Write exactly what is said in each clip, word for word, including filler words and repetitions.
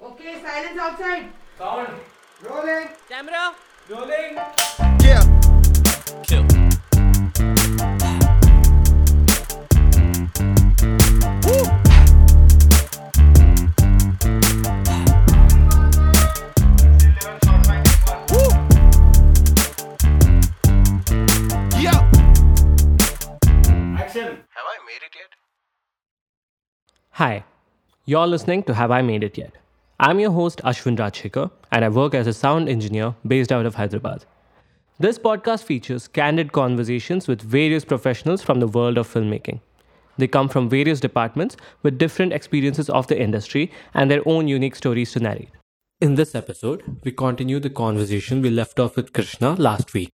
Okay, silence outside. Sound. Rolling. Camera. Rolling. Yeah. Kill. Yeah. Action. Have I made it yet? Hi, you're listening to Have I Made It Yet? I'm your host Ashwin Rajshekar, and I work as a sound engineer based out of Hyderabad. This podcast features candid conversations with various professionals from the world of filmmaking. They come from various departments with different experiences of the industry and their own unique stories to narrate. In this episode, we continue the conversation we left off with Krishna last week.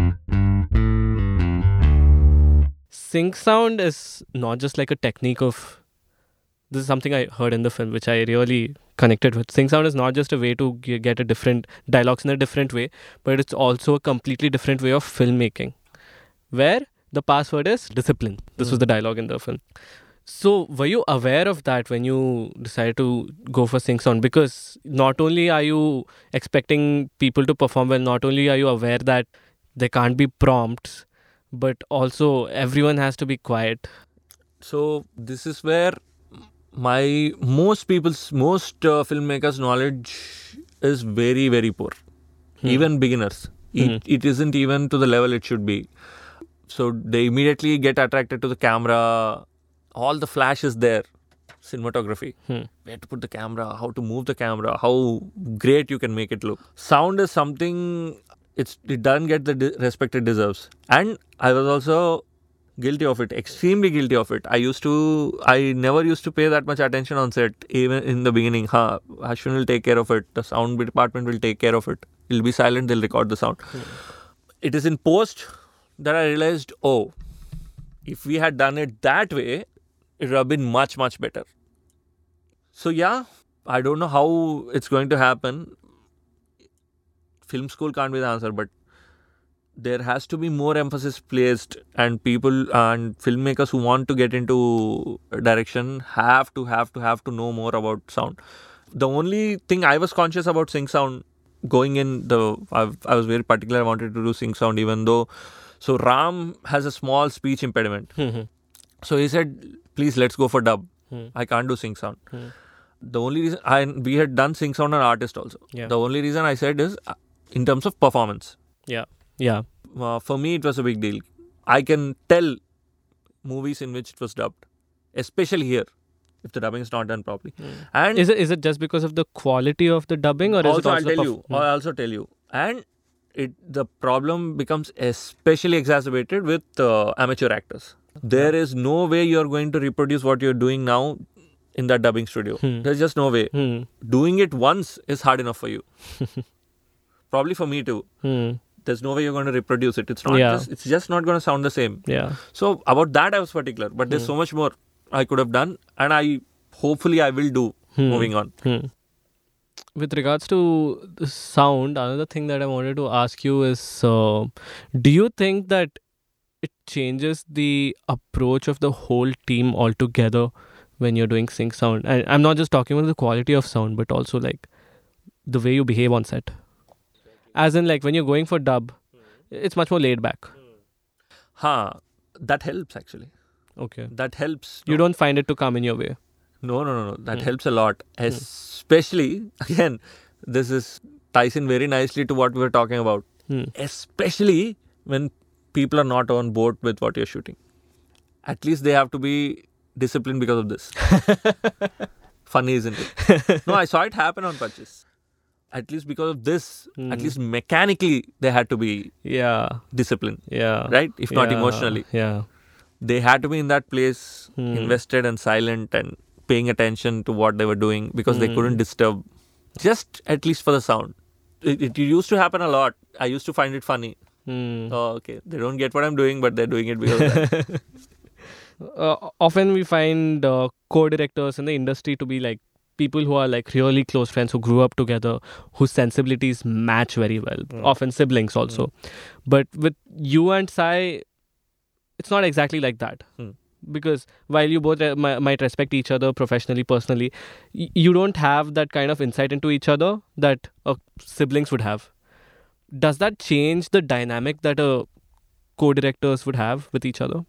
Sync sound is not just like a technique of. This is something I heard in the film, which I really connected with. Sync sound is not just a way to g- get a different dialogues in a different way, but it's also a completely different way of filmmaking, where the password is discipline. This was the dialogue in the film. So, were you aware of that when you decided to go for sync sound? Because not only are you expecting people to perform well, not only are you aware that there can't be prompts, but also everyone has to be quiet. So this is where my most people's most uh, filmmakers knowledge is very very poor. Even beginners, it, it isn't even to the level it should be. So they immediately get attracted to the camera. All the flash is there. Cinematography, where to put the camera, how to move the camera, how great you can make it look. Sound is something, it's it doesn't get the de- respect it deserves. And I was also guilty of it, extremely guilty of it. I used to, I never used to pay that much attention on set, even in the beginning. Huh, Ashwin will take care of it. The sound department will take care of it. It'll be silent, they'll record the sound. It is in post that I realized, oh, if we had done it that way, it would have been much, much better. So yeah, I don't know how it's going to happen. Film school can't be the answer, but there has to be more emphasis placed, and people and filmmakers who want to get into direction have to have to have to know more about sound. The only thing I was conscious about sync sound going in, the I, I was very particular. I wanted to do sync sound, even though so Ram has a small speech impediment. So he said, please let's go for dub. I can't do sync sound. The only reason I we had done sync sound on artist also. Yeah. The only reason I said is uh, in terms of performance. Yeah. Yeah. Uh, for me, it was a big deal. I can tell movies in which it was dubbed, especially here, if the dubbing is not done properly. And Is it is it just because of the quality of the dubbing, or is it also, also I'll the tell perf- you, I'll also tell you, and it the problem becomes especially exacerbated with uh, amateur actors. There is no way you're going to reproduce what you're doing now in that dubbing studio. There's just no way. Hmm. Doing it once is hard enough for you. Probably for me too. Hmm. There's no way you're going to reproduce it. It's not. Yeah. Just, it's just not going to sound the same. Yeah. So about that I was particular, but there's so much more I could have done, and I hopefully I will do moving on. Hmm. With regards to the sound, another thing that I wanted to ask you is, uh, do you think that it changes the approach of the whole team altogether when you're doing sync sound? And I'm not just talking about the quality of sound, but also like the way you behave on set. As in, like when you're going for dub, it's much more laid back. Ha, that helps actually. Okay. That helps. You don't find it to come in your way. No, no, no, no. That helps a lot. Especially, again, this is ties in very nicely to what we were talking about. Especially when people are not on board with what you're shooting. At least they have to be disciplined because of this. Funny, isn't it? No, I saw it happen on Punches. At least because of this, at least mechanically, they had to be Yeah. disciplined. Yeah. Right? If not Yeah. emotionally. Yeah. They had to be in that place, invested and silent and paying attention to what they were doing, because they couldn't disturb, just at least for the sound. It, it used to happen a lot. I used to find it funny. Hmm. Oh, okay. They don't get what I'm doing, but they're doing it because of that. Uh, often we find uh, co-directors in the industry to be like people who are like really close friends, who grew up together, whose sensibilities match very well. Often siblings also. But with you and Sai, it's not exactly like that. Hmm. Because while you both uh, mi- might respect each other professionally, personally, y- you don't have that kind of insight into each other that uh, siblings would have. Does that change the dynamic that uh, co-directors would have with each other?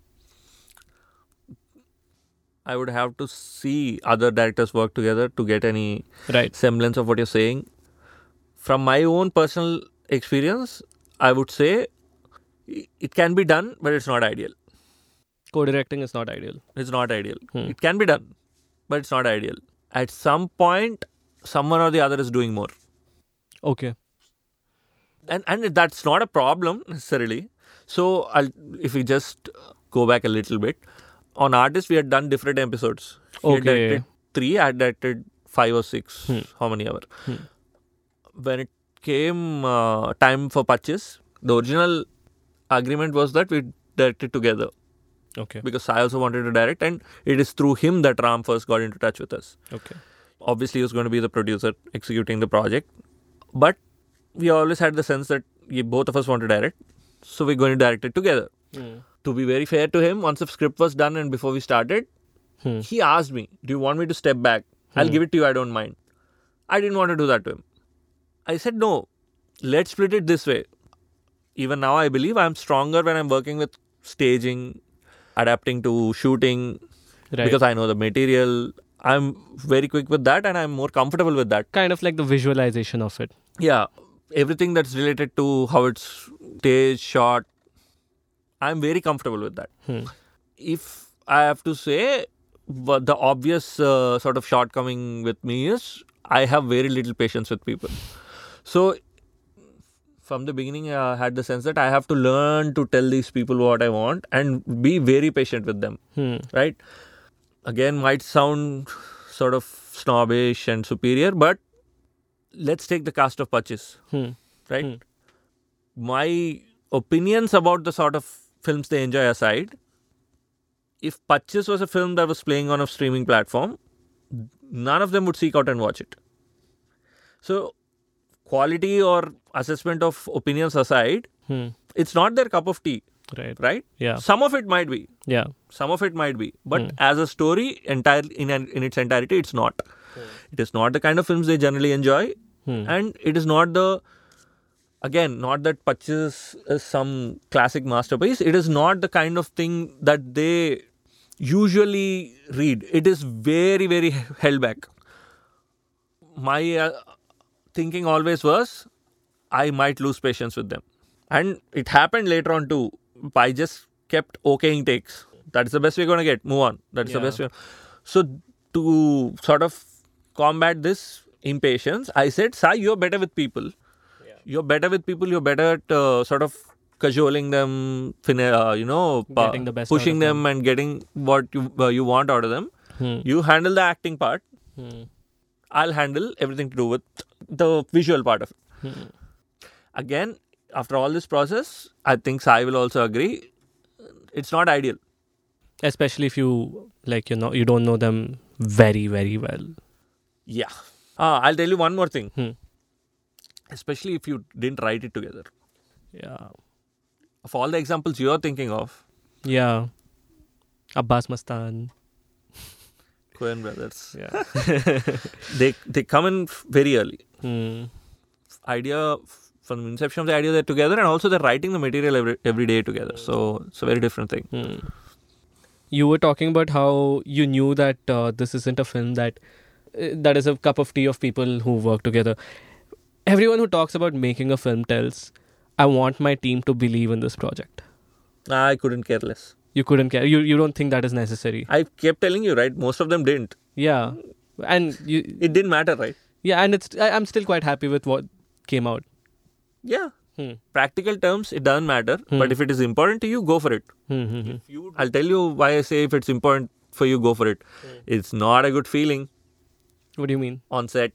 I would have to see other directors work together to get any Right. semblance of what you're saying. From my own personal experience, I would say i- it can be done, but it's not ideal. Co-directing is not ideal. It's not ideal. Hmm. It can be done, but it's not ideal. At some point, someone or the other is doing more. Okay. And and that's not a problem necessarily. So I'll, if we just go back a little bit, on Artist, we had done different episodes. He had Okay. directed three, I had directed five or six. Hmm. How many ever? Hmm. When it came uh, time for Patches, the original agreement was that we directed together Okay. because I also wanted to direct, and it is through him that Ram first got into touch with us. Okay. Obviously, he was going to be the producer executing the project, but we always had the sense that we, both of us want to direct, so we're going to direct it together. Hmm. To be very fair to him, once the script was done and before we started, Hmm. he asked me, "Do you want me to step back? I'll give it to you, I don't mind." I didn't want to do that to him. I said, "No, let's split it this way." Even now, I believe I'm stronger when I'm working with staging, adapting to shooting, Right. because I know the material. I'm very quick with that and I'm more comfortable with that. Kind of like the visualization of it. Yeah, everything that's related to how it's staged, shot, I'm very comfortable with that. Hmm. If I have to say, but the obvious uh, sort of shortcoming with me is I have very little patience with people. So from the beginning, I had the sense that I have to learn to tell these people what I want and be very patient with them, Hmm. right? Again, might sound sort of snobbish and superior, but let's take the cast of Patches, Hmm. right? Hmm. My opinions about the sort of films they enjoy aside, if Patches was a film that was playing on a streaming platform, none of them would seek out and watch it. So, quality or assessment of opinions aside, Hmm. it's not their cup of tea, Right. right? Yeah. Some of it might be, Yeah. some of it might be, but Hmm. as a story, entirely in an, in its entirety, it's not. It is not the kind of films they generally enjoy, Hmm. and it is not the. Again, not that Patches is some classic masterpiece. It is not the kind of thing that they usually read. It is very, very held back. My uh, thinking always was, I might lose patience with them. And it happened later on too. I just kept okaying takes. That's the best we're going to get. Move on. That's the Yeah. best way. So, to sort of combat this impatience, I said, Sai, you're better with people. You're better with people. You're better at uh, sort of cajoling them, fin- uh, you know, pa- Getting the best out pushing of them and getting what you uh, you want out of them. Hmm. You handle the acting part. Hmm. I'll handle everything to do with the visual part of it. Hmm. Again, after all this process, I think Sai will also agree. It's not ideal. Especially if you like you know you don't know them very very well. Yeah. Ah, I'll tell you one more thing. Hmm. Especially if you didn't write it together. Yeah. Of all the examples you're thinking of, Yeah. Abbas Mastan. Coen brothers, Yeah. they they come in f- very early. Hmm. Idea f- from the inception of the idea, they're together, and also they're writing the material every, every day together. So it's a very different thing. Hmm. You were talking about how you knew that uh, this isn't a film that uh, that is a cup of tea of people who work together. Everyone who talks about making a film tells, I want my team to believe in this project. I couldn't care less. You couldn't care. You you don't think that is necessary. I kept telling you, right? Most of them didn't. Yeah. And you It didn't matter, right? yeah, and it's I, I'm still quite happy with what came out. Yeah. Hmm. Practical terms, it doesn't matter. But if it is important to you, go for it. Hmm, hmm, hmm. I'll tell you why I say if it's important for you, go for it. It's not a good feeling What do you mean? on set.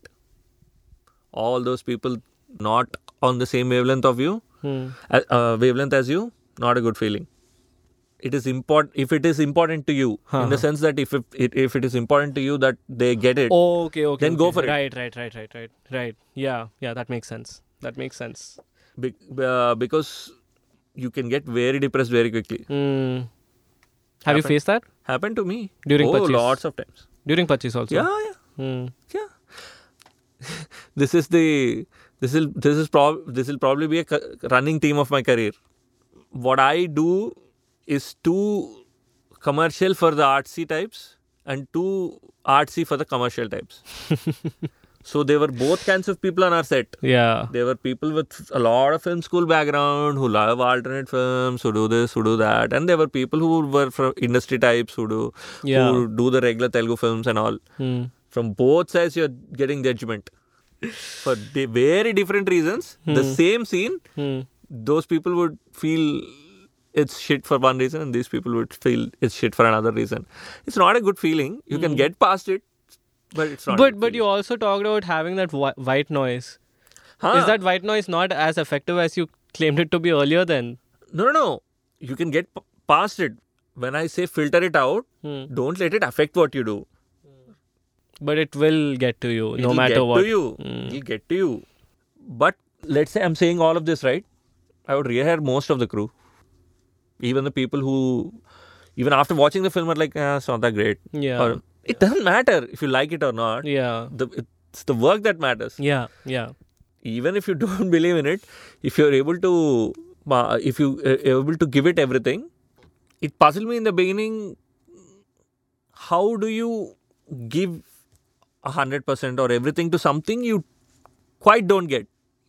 All those people not on the same wavelength of you, Hmm. uh, uh, wavelength as you, not a good feeling. It is important if it is important to you, in the Huh. sense that if it, it if it is important to you that they get it, Oh, okay, okay. Then go okay. for it. Right, right, right, right, right, right. Yeah, yeah, that makes sense. That makes sense. be, uh, because you can get very depressed very quickly. Hmm. Have you Happen- faced that? Happened to me. During oh, purchase. lots of times. During purchase also. Yeah, yeah, Hmm. yeah. this is the this will this is prob this will probably be a cu- running theme of my career. What I do is too commercial for the artsy types and too artsy for the commercial types. So there were both kinds of people on our set. Yeah. There were people with a lot of film school background who love alternate films, who do this, who do that, and there were people who were from industry types who do Yeah. who do the regular Telugu films and all. Hmm. From both sides, you're getting judgment for di- very different reasons. The same scene, Hmm. those people would feel it's shit for one reason, and these people would feel it's shit for another reason. It's not a good feeling. You can get past it, but it's not. a But good but you feeling. also talked about having that whi- white noise. Huh. Is that white noise not as effective as you claimed it to be earlier then? No, no, no. You can get p- past it. When I say filter it out, Hmm. don't let it affect what you do. But it will get to you no It'll matter get what. to you. Hmm. It'll get to you. But let's say I'm saying all of this, right? I would rehire most of the crew. Even the people who, even after watching the film, are like, ah, it's not that great. Yeah. Or, it doesn't matter if you like it or not. Yeah. The, it's the work that matters. Yeah. Yeah. Even if you don't believe in it, if you're able to, uh, if you are able to give it everything, it puzzled me in the beginning. How do you give a hundred percent or everything to something you quite don't get?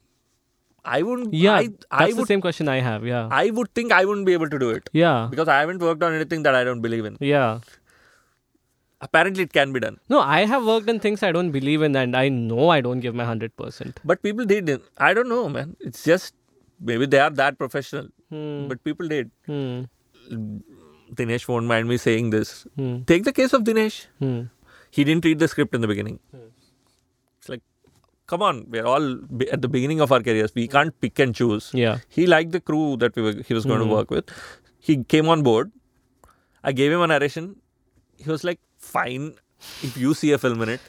I wouldn't. Yeah. I, That's I the would. same question I have. Yeah. I would think I wouldn't be able to do it yeah. because I haven't worked on anything that I don't believe in. Yeah. Apparently, it can be done, No, I have worked in things I don't believe in and I know I don't give my one hundred percent. but people did. I don't know, man. It's just maybe they are that professional, Hmm. but people did. Hmm. Dinesh won't mind me saying this. Hmm. Take the case of Dinesh. Hmm. He didn't read the script in the beginning. It's like, come on, we're all be- at the beginning of our careers. We can't pick and choose. Yeah. He liked the crew that we were, he was going Hmm. to work with. He came on board. I gave him a narration. He was like, fine, if you see a film in it.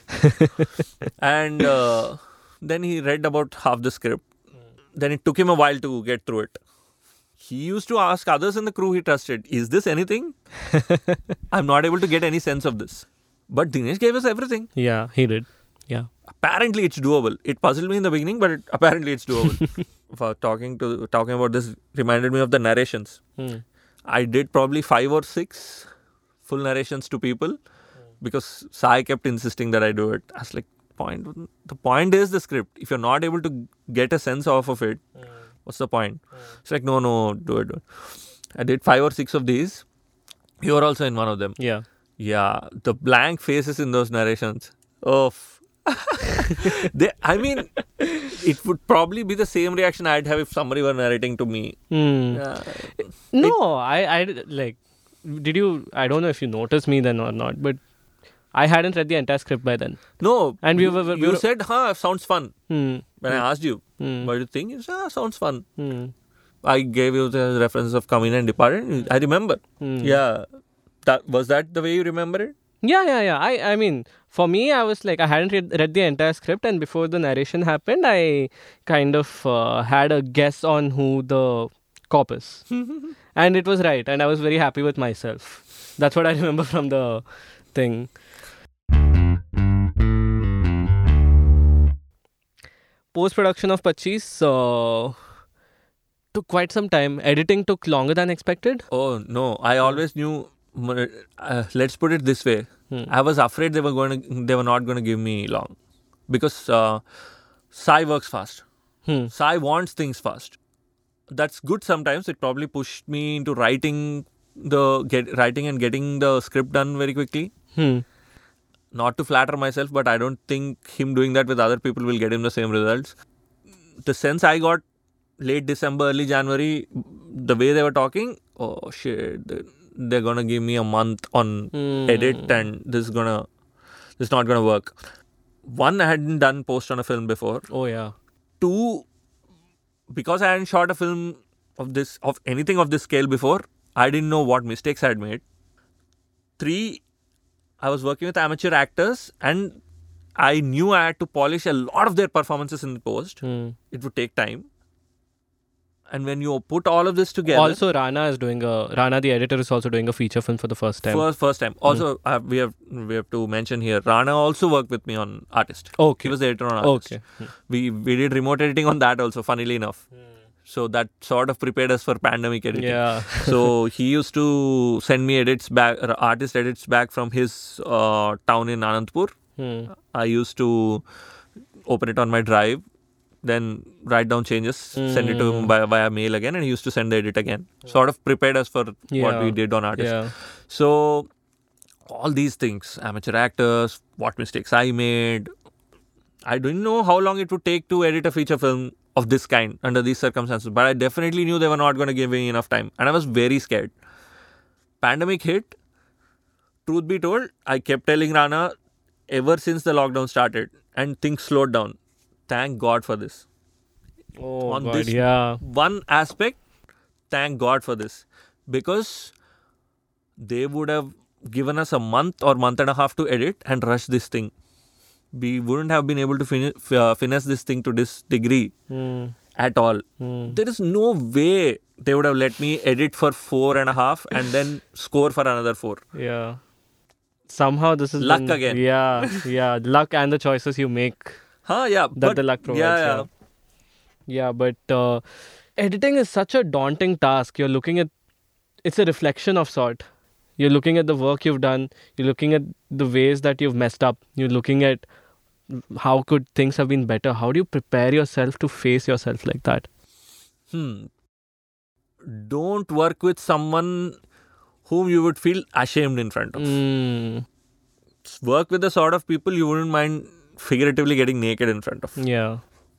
And uh, then he read about half the script. Then it took him a while to get through it. He used to ask others in the crew he trusted, is this anything? I'm not able to get any sense of this. But Dinesh gave us everything. Yeah. He did. Yeah. Apparently it's doable. It puzzled me in the beginning, but it, apparently it's doable. For talking to talking about this reminded me of the narrations. Hmm. I did probably five or six full narrations to people because Sai kept insisting that I do it. I was like, point. The point is the script. If you're not able to get a sense off of it, what's the point? It's like, no, no, do it, do it. I did five or six of these. You were also in one of them. Yeah. Yeah, the blank faces in those narrations. Oh, f- they, I mean, it would probably be the same reaction I'd have if somebody were narrating to me. Hmm. Yeah. No, I, I did- like, did you, I don't know if you noticed me then or not, but I hadn't read the entire script by then. No, And we you, were- we you were- said, huh, sounds fun. Hmm. When I asked you, Hmm. what do you think? You said, ah, sounds fun. Hmm. I gave you the reference of Coming and Departed. I remember. Hmm. Yeah. That, was that the way you remember it? Yeah, yeah, yeah. I, I mean, for me, I was like, I hadn't read, read the entire script, and before the narration happened, I kind of uh, had a guess on who the cop is. And it was right, and I was very happy with myself. That's what I remember from the thing. Post-production of Pachis uh, took quite some time. Editing took longer than expected. Oh, no. I always knew. Uh, let's put it this way. Hmm. I was afraid they were going to, they were not going to give me long. Because uh, Sai works fast. Hmm. Sai wants things fast. That's good sometimes. It probably pushed me into writing the get writing and getting the script done very quickly. Hmm. Not to flatter myself, but I don't think him doing that with other people will get him the same results. The sense I got late December, early January, the way they were talking, oh shit, they- they're gonna give me a month on Hmm. edit and this is gonna, this is not gonna work. One, I hadn't done post on a film before. Oh, yeah. Two, because I hadn't shot a film of this, of anything of this scale before, I didn't know what mistakes I had made. Three, I was working with amateur actors and I knew I had to polish a lot of their performances in the post. Hmm. It would take time. And when you put all of this together, Also, Rana is doing a Rana, the editor, is also doing a feature film for the first time. first first time. Also, I have, we have we have to mention here, Rana also worked with me on Artist. Okay. He was the editor on Artist. Okay. Hmm. We we did remote editing on that also. Funnily enough, so that sort of prepared us for pandemic editing. Yeah. So he used to send me edits back, uh, artist edits back from his uh, town in Anandpur. Hmm. I used to open it on my drive, then write down changes, send it to him by, via mail again, and he used to send the edit again. Sort of prepared us for what Yeah. we did on Artist. Yeah. So all these things, amateur actors, what mistakes I made. I didn't know how long it would take to edit a feature film of this kind under these circumstances, but I definitely knew they were not going to give me enough time, and I was very scared. Pandemic hit. Truth be told, I kept telling Rana ever since the lockdown started, and things slowed down. Thank God for this. Oh, On God. this Yeah. one aspect, thank God for this, because they would have given us a month or month and a half to edit and rush this thing. We wouldn't have been able to fin- uh, finesse this thing to this degree Hmm. at all. Hmm. There is no way they would have let me edit for four and a half and then score for another four. Yeah. Somehow this is Luck been- again. Yeah. Yeah. Luck and the choices you make Huh, yeah. that but, the luck provides. yeah, Yeah. yeah. Yeah, but uh, editing is such a daunting task. You're looking at it's a reflection of sort. You're looking at the work you've done. You're looking at the ways that you've messed up. You're looking at how could things have been better. How do you prepare yourself to face yourself like that? Hmm. Don't work with someone whom you would feel ashamed in front of. Mm, Work with the sort of people you wouldn't mind figuratively getting naked in front of. yeah.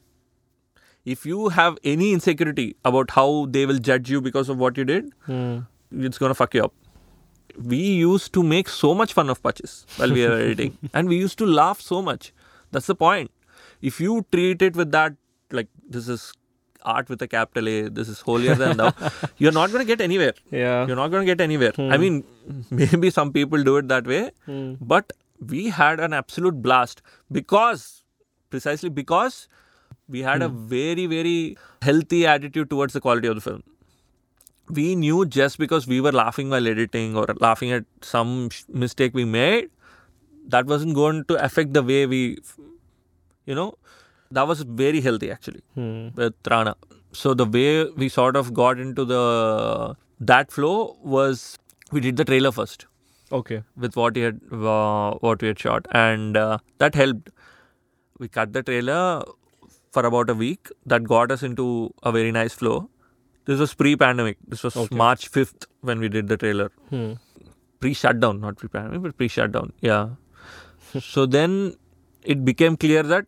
If you have any insecurity about how they will judge you because of what you did, Mm, it's going to fuck you up. We used to make so much fun of Patches while we were editing, and we used to laugh so much. That's the point. If you treat it with that, like, this is art with a capital A, this is holier than thou, you're not going to get anywhere. yeah. You're not going to get anywhere. I mean, maybe some people do it that way, Mm, but we had an absolute blast because, precisely because we had a very, very healthy attitude towards the quality of the film. We knew just because we were laughing while editing or laughing at some sh- mistake we made, that wasn't going to affect the way we, you know, that was very healthy actually mm, with Rana. So the way we sort of got into the that flow was we did the trailer first okay. with what he had uh, what we had shot, and uh, that helped. We cut the trailer for about a week. That got us into a very nice flow. This was pre-pandemic. This was Okay. March fifth when we did the trailer. Hmm. Pre-shutdown, not pre-pandemic, but pre-shutdown. Yeah. So then it became clear that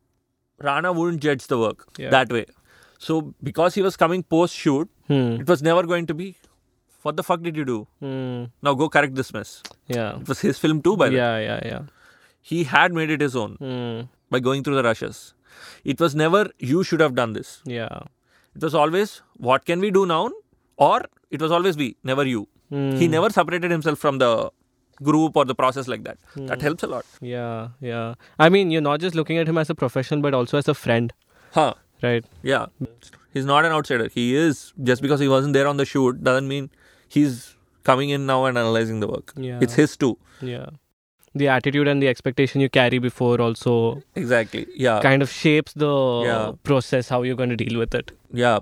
Rana wouldn't judge the work Yeah. that way. So because he was coming post-shoot, Hmm. it was never going to be, what the fuck did you do? Hmm. Now go correct this mess. Yeah. It was his film too, by the way. Yeah, yeah, yeah. He had made it his own Hmm. by going through the rushes. It was never, you should have done this. Yeah. It was always, what can we do now? Or it was always we, never you. Hmm. He never separated himself from the group or the process like that. That helps a lot. Yeah, yeah. I mean, you're not just looking at him as a professional, but also as a friend, Huh. right? Yeah. He's not an outsider. He is, just because he wasn't there on the shoot, doesn't mean he's coming in now and analyzing the work. Yeah. It's his too. Yeah. The attitude and the expectation you carry before also Exactly. Yeah. kind of shapes the Yeah. process, how you're going to deal with it. Yeah.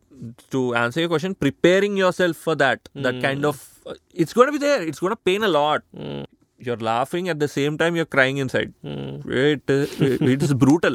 To answer your question, preparing yourself for that, that kind of, uh, it's going to be there. It's going to pain a lot. Mm. You're laughing at the same time you're crying inside. Mm. It, uh, it is brutal.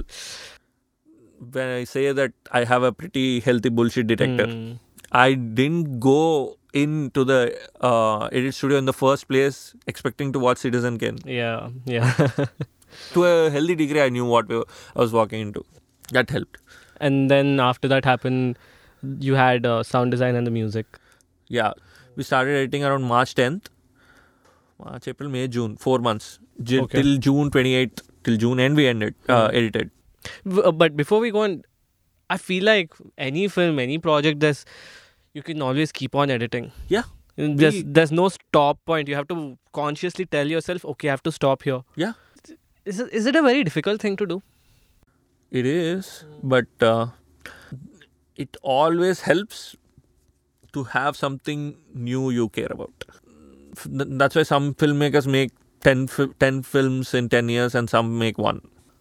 When I say that I have a pretty healthy bullshit detector, Mm. I didn't go into the uh, edit studio in the first place expecting to watch Citizen Kane. Yeah, yeah. To a healthy degree, I knew what we were- I was walking into. That helped. And then after that happened, you had uh, sound design and the music. Yeah. We started editing around March tenth. March, April, May, June. Four months. J- Okay. Till June twenty-eighth. Till June end we ended. Uh, Hmm. edited. W- uh, But before we go on, I feel like any film, any project, there's you can always keep on editing. Yeah. There's We- there's no stop point. You have to consciously tell yourself, okay, I have to stop here. Yeah. Is it, is it a very difficult thing to do? It is. But uh, it always helps to have something new you care about. F- That's why some filmmakers make ten, fi- ten films in ten years and some make one.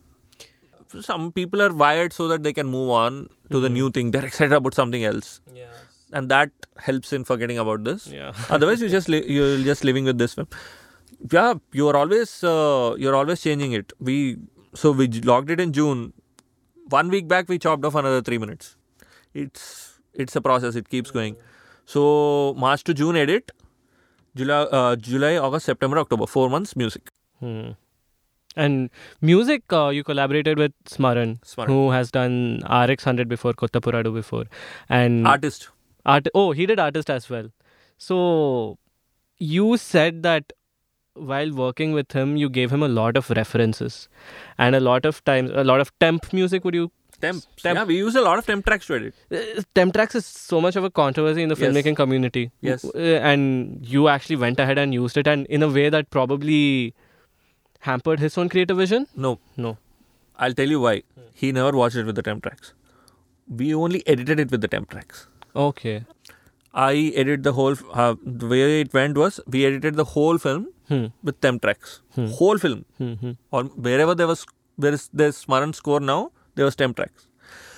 Some people are wired so that they can move on to the new thing. They're excited about something else. Yeah. And that helps in forgetting about this. Yeah. Otherwise, you just li- you're just living with this film. Yeah, you're always uh, you're always changing it. We so we logged it in June. One week back, we chopped off another three minutes. It's it's a process. It keeps going. So March to June edit. July, uh, July, August, September, October. Four months music. Hmm. And music, uh, you collaborated with Smaran, Smaran. who has done R X one hundred before, Kottapuradu before. And Artist. Art- oh, he did artist as well. So you said that while working with him, you gave him a lot of references and a lot of times, a lot of temp music. Would you? Temp. Temp. Yeah, we use a lot of temp tracks to edit. Uh, temp tracks is so much of a controversy in the Yes. filmmaking community. Yes. Uh, and you actually went ahead and used it, and in a way that probably hampered his own creative vision. No, No. I'll tell you why. He never watched it with the temp tracks. We only edited it with the temp tracks. Okay. I edited the whole. Uh, the way it went was we edited the whole film Hmm. with temp tracks. Hmm. Whole film, Hmm. Hmm. or wherever there was there is there's Smaran score now, there was temp tracks.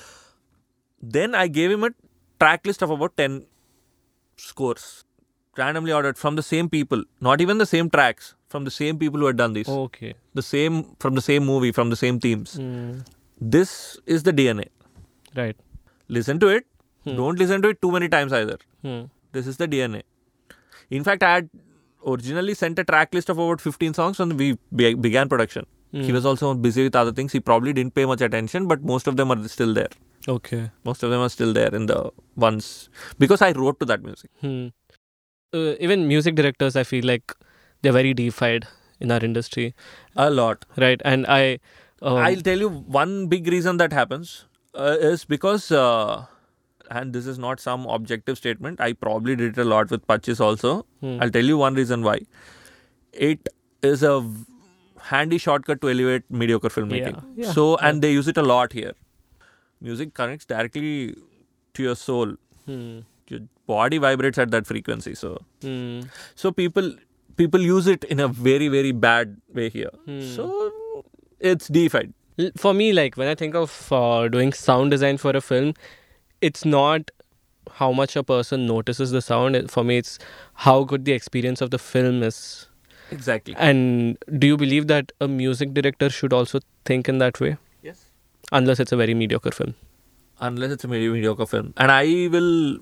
Then I gave him a track list of about ten scores, randomly ordered from the same people, not even the same tracks, from the same people who had done these, Okay. the same from the same movie, from the same themes. Hmm. This is the D N A. Right. Listen to it. Don't listen to it too many times either. Hmm. This is the D N A. In fact, I had originally sent a track list of about fifteen songs when we be- began production. He was also busy with other things. He probably didn't pay much attention, but most of them are still there. Okay. Most of them are still there in the ones. Because I wrote to that music. Hmm. Uh, even music directors, I feel like they're very deified in our industry, A lot. right? And I, um, I'll tell you one big reason that happens uh, is because, uh, and this is not some objective statement, I probably did it a lot with Pachis also. Hmm. I'll tell you one reason why. It is a v- handy shortcut to elevate mediocre filmmaking. Yeah, yeah, so, and they use it a lot here. Music connects directly to your soul. Hmm. Your body vibrates at that frequency. So, Hmm. so people people use it in a very very bad way here. Hmm. So, it's deified. L- For me, like when I think of uh, doing sound design for a film, it's not how much a person notices the sound. It- For me, it's how good the experience of the film is. Exactly. And do you believe that a music director should also think in that way? Yes. Unless it's a very mediocre film. Unless it's a very mediocre film. And I will.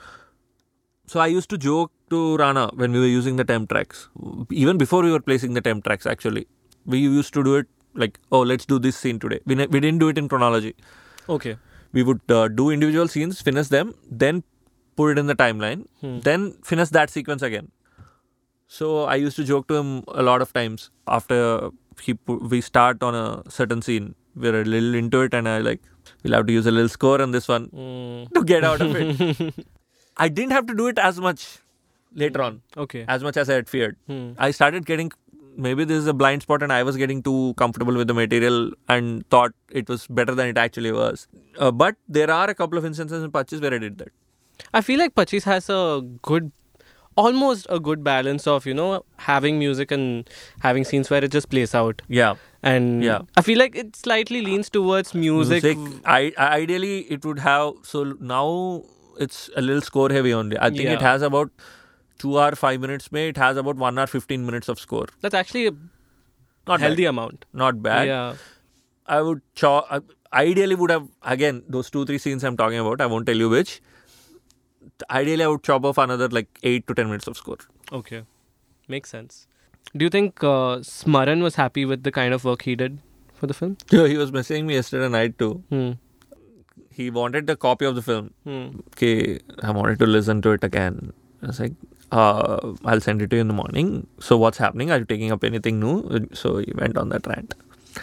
So I used to joke to Rana when we were using the temp tracks. Even before we were placing the temp tracks, actually. We used to do it like, oh, let's do this scene today. We, ne- we didn't do it in chronology. Okay. We would uh, do individual scenes, finish them, then put it in the timeline, Hmm. then finish that sequence again. So I used to joke to him a lot of times after he pu- we start on a certain scene. We're a little into it, and I like we'll have to use a little score on this one Mm. to get out of it. I didn't have to do it as much later on, Okay. as much as I had feared. Hmm. I started getting, maybe this is a blind spot, and I was getting too comfortable with the material and thought it was better than it actually was. Uh, but there are a couple of instances in Pachis where I did that. I feel like Pachis has a good, almost a good balance of, you know, having music and having scenes where it just plays out. Yeah. And Yeah. I feel like it slightly leans towards music. I, I- ideally, it would have, so now it's a little score heavy only. I think Yeah. it has about two hour, five minutes, may it has about one hour, fifteen minutes of score. That's actually a Not healthy bad. amount. Not bad. Yeah. I would cho- I ideally would have, again, those two, three scenes I'm talking about, I won't tell you which. Ideally, I would chop off another like eight to ten minutes of score. Okay. Makes sense. Do you think uh, Smaran was happy with the kind of work he did for the film? He was messaging me yesterday night too. Hmm. He wanted the copy of the film. Hmm. Okay, I wanted to listen to it again. I was like, uh, I'll send it to you in the morning. So what's happening? Are you taking up anything new? So he went on that rant.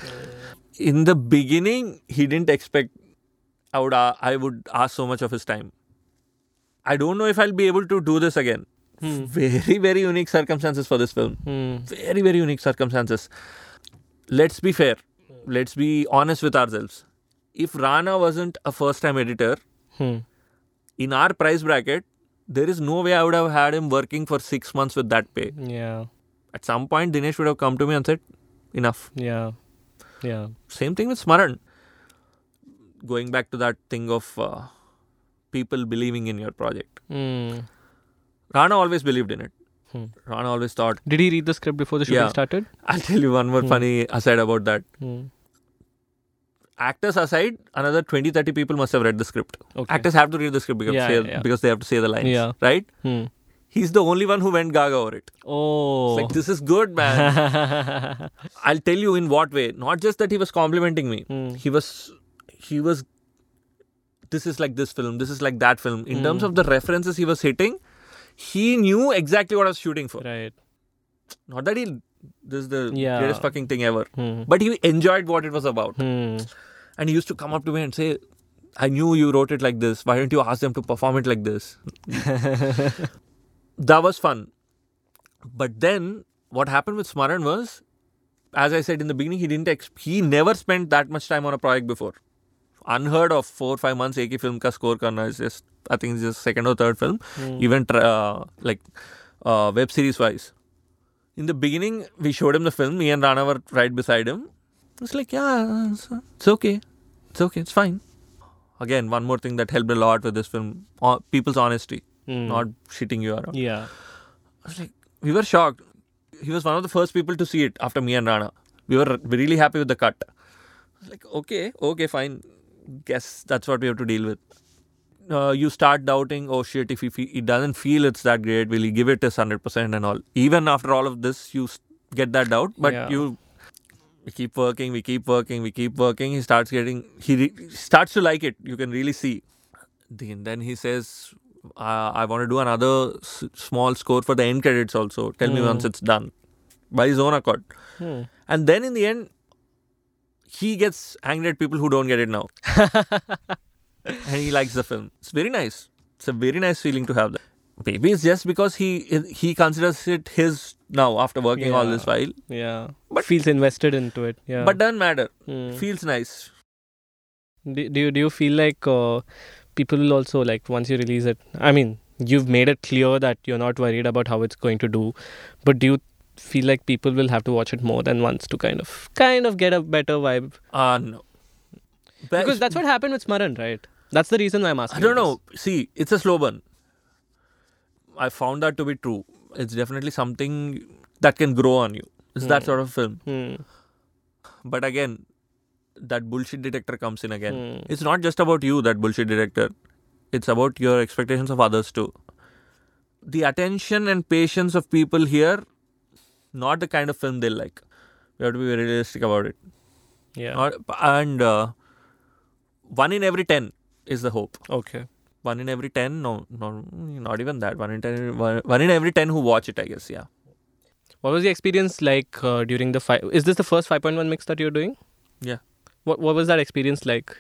In the beginning, he didn't expect I would uh, I would ask so much of his time. I don't know if I'll be able to do this again. Hmm. Very, very unique circumstances for this film. Hmm. Very, very unique circumstances. Let's be fair. Let's be honest with ourselves. If Rana wasn't a first-time editor, Hmm. In our price bracket, there is no way I would have had him working for six months with that pay. Yeah. At some point, Dinesh would have come to me and said, enough. Yeah. Yeah. Same thing with Smaran. Going back to that thing of uh, people believing in your project. Hmm. Rana always believed in it. Hmm. Rana always thought. Did he read the script before the shooting Yeah. started? I'll tell you one more Hmm. funny aside about that. Hmm. Actors aside, another twenty, thirty people must have read the script. Okay. Actors have to read the script because, Yeah, say, yeah, yeah. because they have to say the lines. Yeah. Right? Hmm. He's the only one who went gaga over it. Oh. It's like, this is good, man. I'll tell you in what way. Not just that he was complimenting me. Hmm. He was, he was, this is like this film, this is like that film. In Hmm. terms of the references he was hitting, he knew exactly what I was shooting for. Right. Not that he, this is the Yeah. greatest fucking thing ever. Hmm. But he enjoyed what it was about. Hmm. And he used to come up to me and say, I knew you wrote it like this. Why don't you ask them to perform it like this? That was fun. But then what happened with Smaran was, as I said in the beginning, he didn't ex- he never spent that much time on a project before. Unheard of. Four or five months एक ही film का score करना is just, I think it's just second or third film. Hmm. Even tra- uh, like uh, web series wise. In the beginning, we showed him the film. Me and Rana were right beside him. It's like, yeah, it's, it's okay. It's okay. It's fine. Again, one more thing that helped a lot with this film, uh, people's honesty. Hmm. Not shitting you around. Yeah. I was like, we were shocked. He was one of the first people to see it after me and Rana. We were really happy with the cut. I was like, okay, okay, fine. Guess that's what we have to deal with. Uh, you start doubting, oh shit, if he, fe- he doesn't feel it's that great, will he give it his one hundred percent and all? Even after all of this, you s- get that doubt, but Yeah. you we keep working, we keep working, we keep working. He starts getting, he re- starts to like it. You can really see. Then, then he says, uh, I want to do another s- small score for the end credits also. Tell me Hmm. once it's done. By his own accord. Hmm. And then in the end, he gets angry at people who don't get it now. And he likes the film. It's very nice. It's a very nice feeling to have that. Maybe it's just because he he considers it his now after working all Yeah. this while. Yeah. But- feels invested into it. Yeah. But doesn't matter. Hmm. Feels nice. Do, do you do you feel like uh, people will also, like, once you release it? I mean, you've made it clear that you're not worried about how it's going to do, but do you feel like people will have to watch it more than once to kind of kind of get a better vibe? Uh, no. But Because that's what happened with Smaran, right? That's the reason why I'm asking. I don't this. know. See, it's a slow burn. I found that to be true. It's definitely something that can grow on you. It's that Hmm. sort of film. Hmm. But again, that bullshit detector comes in again. Hmm. It's not just about you, that bullshit detector. It's about your expectations of others too. The attention and patience of people here, not the kind of film they like. We have to be very realistic about it. Yeah. Not, and uh, one in every ten is the hope. Okay. One in every ten, no, no, not even that. One in ten, one, one in every ten who watch it, I guess, yeah. What was the experience like uh, during the five? Is this the first five point one mix that you're doing? Yeah. What What was that experience like?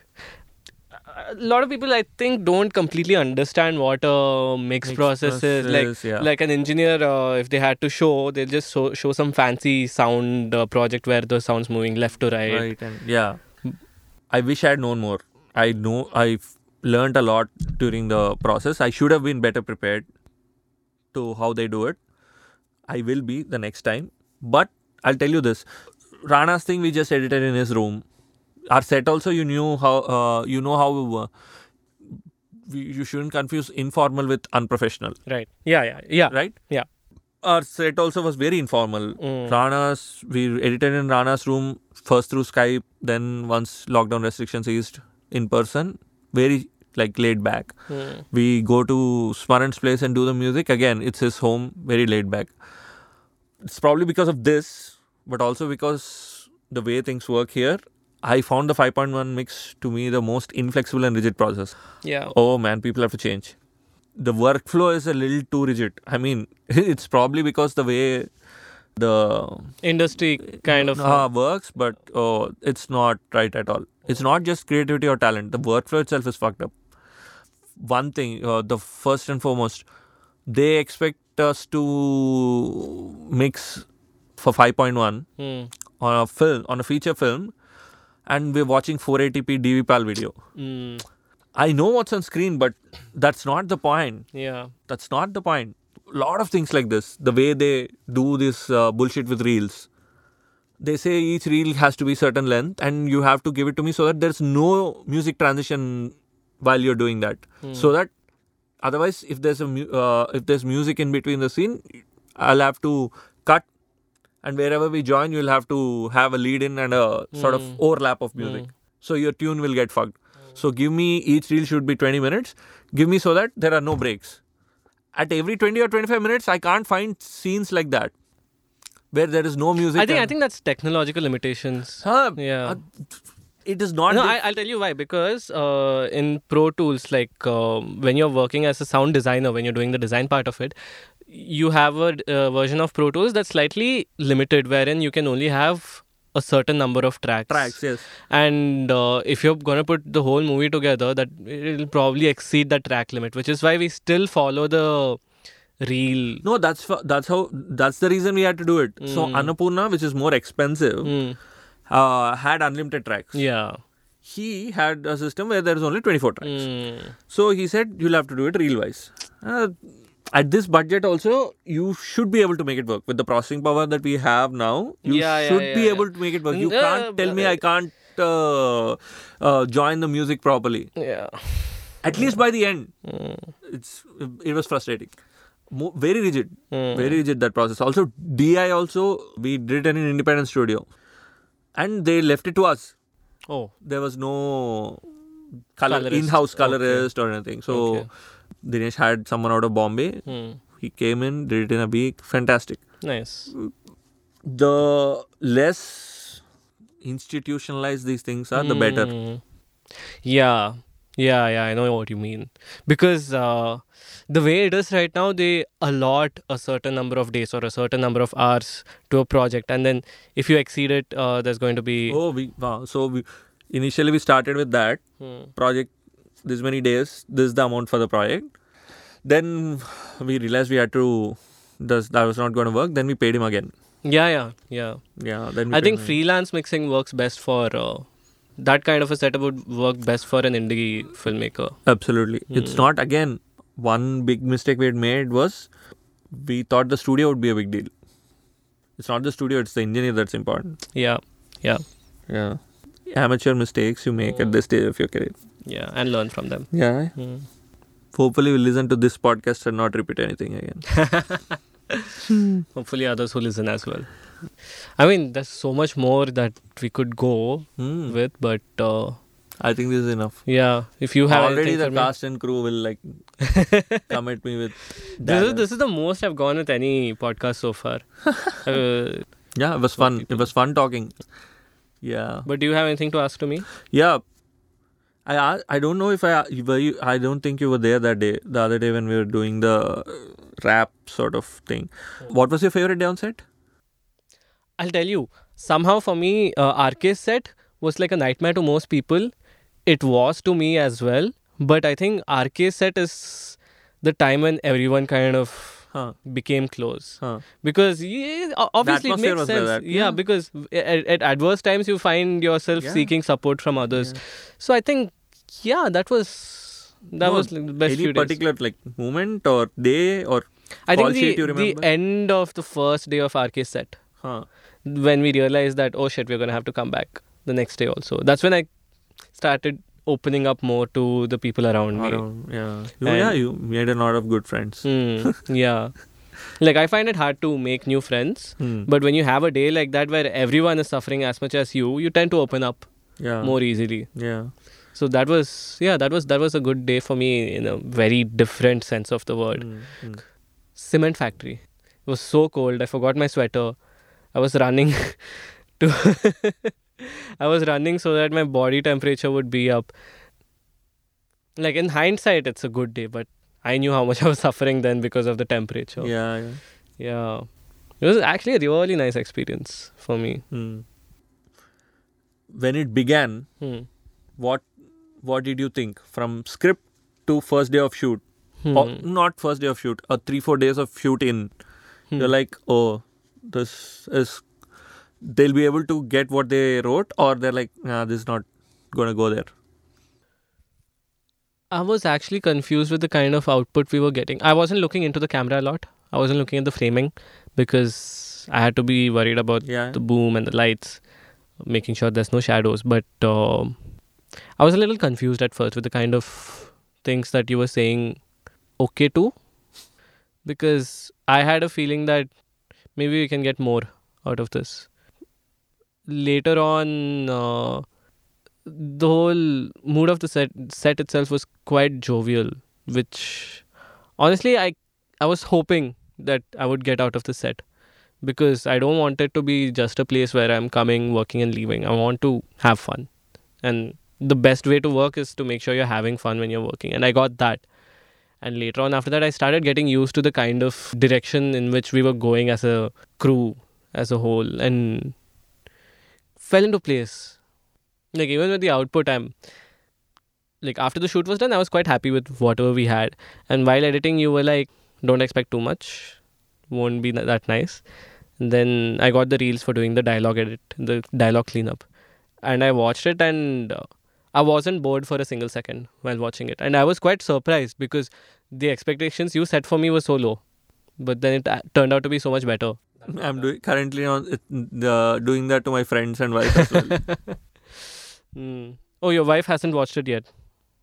A lot of people, I think, don't completely understand what a mix, Mix process is. Like, process, yeah. like an engineer, uh, if they had to show, they'll just show, show some fancy sound uh, project where the sound's moving left to right. Right, and yeah. I wish I had known more. I know I've learned a lot during the process. I should have been better prepared to how they do it. I will be the next time. But I'll tell you this. Rana's thing we just edited in his room. Our set also, you knew how, uh, you know how, uh, we, you shouldn't confuse informal with unprofessional, Right. Yeah, yeah, yeah. right? Yeah. Our set also was very informal. Mm. Rana's, we edited in Rana's room, first through Skype, then once lockdown restrictions eased, in person, very like laid back. Mm. We go to Smaran's place and do the music. Again, it's his home, very laid back. It's probably because of this, but also because the way things work here, I found the five point one mix to me the most inflexible and rigid process. Yeah. Oh man, people have to change. The workflow is a little too rigid. I mean, it's probably because the way the Industry kind of. uh, works, but oh, it's not right at all. It's not just creativity or talent. The workflow itself is fucked up. One thing, uh, the first and foremost, they expect us to mix for five point one Mm. on a film, on a feature film, and we're watching four eighty p D V P A L video. Mm. I know what's on screen, but that's not the point. Yeah. That's not the point. Lot of things like this. The way they do this uh, bullshit with reels. They say each reel has to be certain length and you have to give it to me so that there's no music transition while you're doing that. Hmm. So that otherwise, if there's a mu- uh, if there's music in between the scene, I'll have to cut, and wherever we join, you'll have to have a lead in and a sort of Hmm. overlap of music. Hmm. So your tune will get fucked. So give me, each reel should be twenty minutes. Give me so that there are no breaks. At every twenty or twenty-five minutes, I can't find scenes like that where there is no music. I think I and- think that's technological limitations. Huh, Yeah. uh, it is not. No, the- I, I'll tell you why. Because uh, in Pro Tools, like uh, when you're working as a sound designer, when you're doing the design part of it, you have a uh, version of Pro Tools that's slightly limited, wherein you can only have a certain number of tracks. tracks, yes. And uh, if you're gonna put the whole movie together, that it'll probably exceed the track limit, which is why we still follow the reel. No, that's fa- that's how that's the reason we had to do it. So Mm. Annapurna, which is more expensive, Mm. uh, had unlimited tracks. Yeah. He had a system where there is only twenty-four tracks. Mm. So he said you'll have to do it reel wise. Uh, at this budget also, you should be able to make it work with the processing power that we have now. You Yeah, yeah, should yeah, be yeah. able to make it work. You Yeah, can't tell but- me I can't uh, uh, join the music properly. Yeah. At least by the end, Mm. it's it was frustrating. Mo- very rigid, Mm. very rigid that process. Also, D I also we did it in an independent studio, and they left it to us. Oh. There was no color Colorist. in-house Okay. colorist or anything. So Okay. Dinesh had someone out of Bombay. Hmm. He came in, did it in a week. Fantastic. Nice. The less institutionalized these things are, the better. Mm. Yeah. Yeah, yeah, I know what you mean. Because uh, the way it is right now, they allot a certain number of days or a certain number of hours to a project. And then if you exceed it, uh, there's going to be... Oh, we wow. So we initially we started with that Hmm. project. This many days. This is the amount for the project. Then we realized we had to. This, that was not going to work. Then we paid him again. Yeah, yeah, yeah. Yeah. Then we I paid think him. freelance mixing works best for... Uh, that kind of a setup would work best for an indie filmmaker. Absolutely. Hmm. It's not, again, one big mistake we had made was we thought the studio would be a big deal. It's not the studio, it's the engineer that's important. Yeah, yeah, Yeah. Amateur mistakes you make at this stage of your career. yeah. And learn from them. Yeah. Hmm. Hopefully, we'll listen to this podcast and not repeat anything again. Hopefully others who listen as well. I mean, there's so much more that we could go Hmm. with, but uh, I think this is enough. yeah, if you have Already anything the for me- cast and crew will like come at me with this is that. this is the most I've gone with any podcast so far. uh, Yeah, it was fun. It was fun talking. Yeah. but do you have anything to ask to me? Yeah. I a- I don't know if I were you, I don't think you were there that day, the other day when we were doing the uh, rap sort of thing. What was your favorite day on set? I'll tell you. Somehow for me, uh, Arcade set was like a nightmare to most people. It was to me as well. But I think Arcade set is the time when everyone kind of Huh. became close. Huh. Because yeah, o- obviously it atmosphere makes was like sense. that. Yeah, Yeah. because at, at adverse times you find yourself Yeah. seeking support from others. Yeah. So I think, yeah, that was that No, was like the best Any few days. particular like moment or day or I call think sheet the, you the remember? end of the first day of Arcade set, Huh. when we realized that, oh shit, we're going to have to come back the next day also. That's when I started opening up more to the people around me. Around, yeah. You, And- yeah, you made a lot of good friends. Hmm, yeah. Like I find it hard to make new friends. Hmm. But when you have a day like that where everyone is suffering as much as you, you tend to open up Yeah. more easily. Yeah. So that was, yeah, that was that was a good day for me in a very different sense of the word. Hmm. Hmm. Cement factory. It was so cold. I forgot my sweater. I was running to. I was running so that my body temperature would be up. Like in hindsight, it's a good day, but I knew how much I was suffering then because of the temperature. Yeah. Yeah. Yeah. It was actually a really nice experience for me. Hmm. When it began, Hmm. what what did you think from script to first day of shoot? Hmm. Or not first day of shoot, or three four days of shoot in. Hmm. You're like, oh, this is. They'll be able to get what they wrote, or they're like, nah, this is not gonna go there. I was actually confused with the kind of output we were getting. I wasn't looking into the camera a lot. I wasn't looking at the framing because I had to be worried about Yeah. the boom and the lights, making sure there's no shadows. But um I was a little confused at first with the kind of things that you were saying okay to, because I had a feeling that maybe we can get more out of this. Later on, uh, the whole mood of the set set itself was quite jovial, which honestly I I was hoping that I would get out of the set, because I don't want it to be just a place where I'm coming, working and leaving. I want to have fun. And the best way to work is to make sure you're having fun when you're working. And I got that. And later on, after that, I started getting used to the kind of direction in which we were going as a crew, as a whole, and fell into place. Like, even with the output, I'm like, after the shoot was done, I was quite happy with whatever we had. And while editing, you were like, don't expect too much, won't be that nice. And then I got the reels for doing the dialogue edit, the dialogue cleanup. And I watched it, and uh, I wasn't bored for a single second while watching it. And I was quite surprised because the expectations you set for me were so low. But then it uh, turned out to be so much better. I'm doing currently on it, uh, doing that to my friends and wife as well. Mm. Oh, your wife hasn't watched it yet.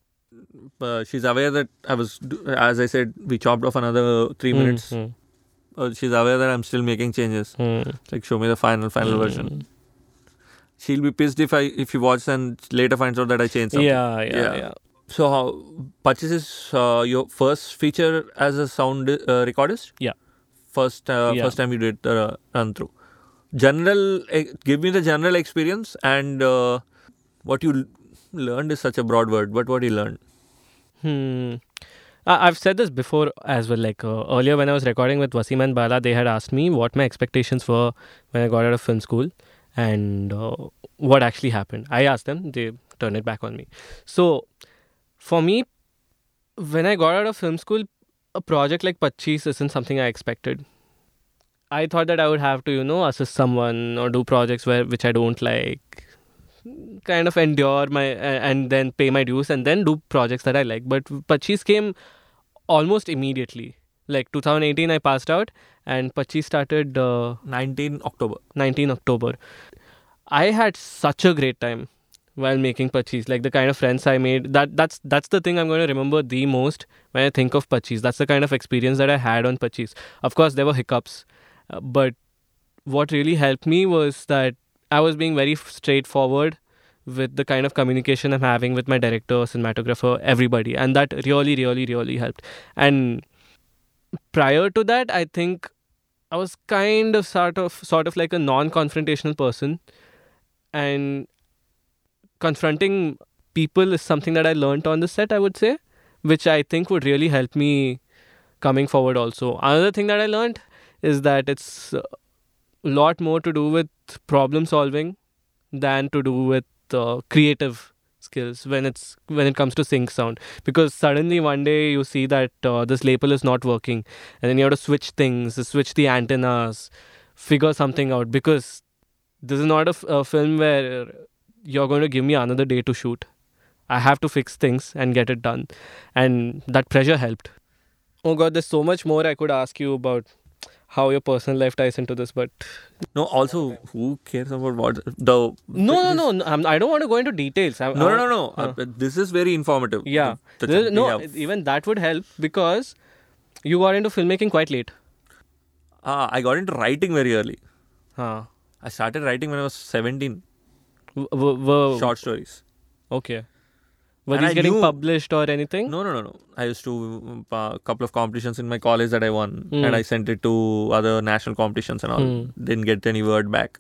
Uh, she's aware that I was, do- as I said, we chopped off another three Mm, minutes. mm, Uh, she's aware that I'm still making changes. mm, Like, show me the final, final mm. version. She'll be pissed if I if you watch and later finds out that I changed something. Yeah, yeah, Yeah. yeah. So, how Purchase is uh, your first feature as a sound uh, recordist? Yeah. First, uh, Yeah. first time you did the run through. General, eh, give me the general experience and uh, what you l- learned is such a broad word, but what you learned. Hmm. I- I've said this before as well. Like uh, earlier, when I was recording with Wasim and Bala, they had asked me what my expectations were when I got out of film school and uh, what actually happened. I asked them, they turned it back on me. So, for me, when I got out of film school, a project like Pachis isn't something I expected. I thought that I would have to, you know, assist someone or do projects where which I don't like, kind of endure my uh, and then pay my dues and then do projects that I like. But Pachis came almost immediately. Like two thousand eighteen, I passed out, and Pachis started uh, nineteenth October. nineteenth October. I had such a great time while making Pachis. Like the kind of friends I made. That that's that's the thing I'm going to remember the most when I think of Pachis. That's the kind of experience that I had on Pachis. Of course, there were hiccups, uh, but what really helped me was that I was being very f- straightforward with the kind of communication I'm having with my director, cinematographer, everybody, and that really, really, really helped. And prior to that, I think I was kind of sort of sort of like a non-confrontational person, and confronting people is something that I learned on the set, I would say, which I think would really help me coming forward also. Another thing that I learned is that it's a lot more to do with problem solving than to do with uh, creative skills when it's when it comes to sync sound, because suddenly one day you see that uh, this label is not working, and then you have to switch things, switch the antennas, figure something out, because this is not a, f- a film where you're going to give me another day to shoot. I have to fix things and get it done, and that pressure helped. Oh god, there's so much more I could ask you about how your personal life ties into this, but No, also, who cares about what the. no, no, no, no I'm, I don't want to go into details. I, No, I, no, no, no. uh, Uh, this is very informative. Yeah. The- the There- chat we no, have. even that would help, because you got into filmmaking quite late. Ah, I got into writing very early. Huh. I started writing when I was seventeen. W- w- w- Short stories. Okay. Were And these I getting knew- published or anything? No, no, no, no. I used to a uh, couple of competitions in my college that I won, Hmm. and I sent it to other national competitions and all. Hmm. Didn't get any word back.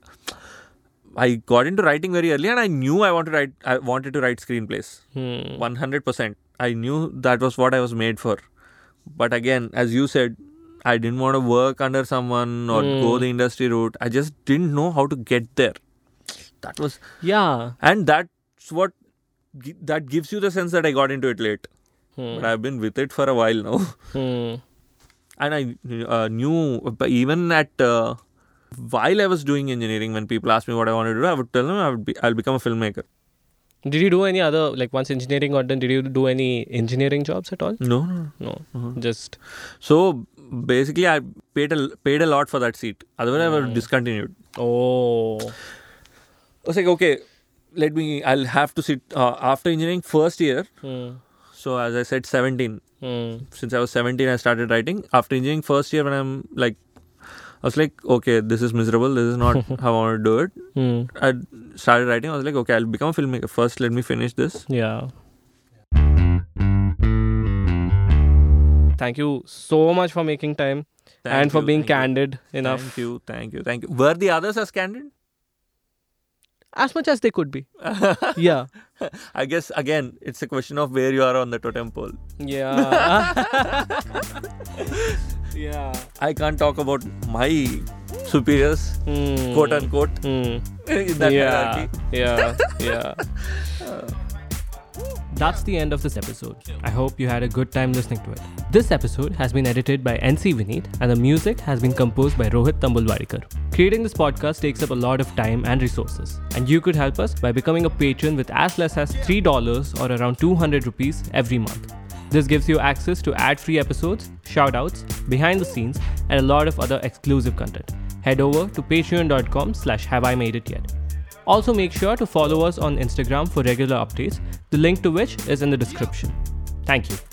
I got into writing very early, and I knew I wanted to write. I wanted to write screenplays. Hmm. One hundred percent. I knew that was what I was made for. But again, as you said, I didn't want to work under someone or Hmm. go the industry route. I just didn't know how to get there. That was, Yeah. and that's what gi- that gives you the sense that I got into it late. Hmm. But I've been with it for a while now. Hmm. And I uh, knew, but even at uh, while I was doing engineering, when people asked me what I wanted to do, I would tell them I would be, I'll become a filmmaker. Did you do any other, like once engineering got done, did you do any engineering jobs at all? No, no. No, Uh-huh. just So basically, I paid a paid a lot for that seat. Otherwise, I would have discontinued. oh, I was like, okay, let me. I'll have to sit uh, after engineering first year. hmm. So as I said, seventeen. Hmm. Since I was seventeen, I started writing. After engineering first year, when I'm like, I was like, okay, this is miserable. This is not how I want to do it. Hmm. I started writing. I was like, okay, I'll become a filmmaker. First, let me finish this. Yeah. Thank you so much for making time Thank and for you, being thank you. candid enough. Thank you, thank you, thank you. Were the others as candid? As much as they could be. Yeah. I guess again, it's a question of where you are on the totem pole. Yeah. yeah. I can't talk about my superiors, Hmm. quote unquote, Hmm. in that Yeah. hierarchy. Yeah. Yeah. That's the end of this episode. I hope you had a good time listening to it. This episode has been edited by N C Vineet and the music has been composed by Rohit Tambulwadikar. Creating this podcast takes up a lot of time and resources, and you could help us by becoming a patron with as less as three dollars or around two hundred rupees every month. This gives you access to ad-free episodes, shoutouts, behind the scenes, and a lot of other exclusive content. Head over to patreon.com slash have I made it yet. Also make sure to follow us on Instagram for regular updates, the link to which is in the description. Thank you.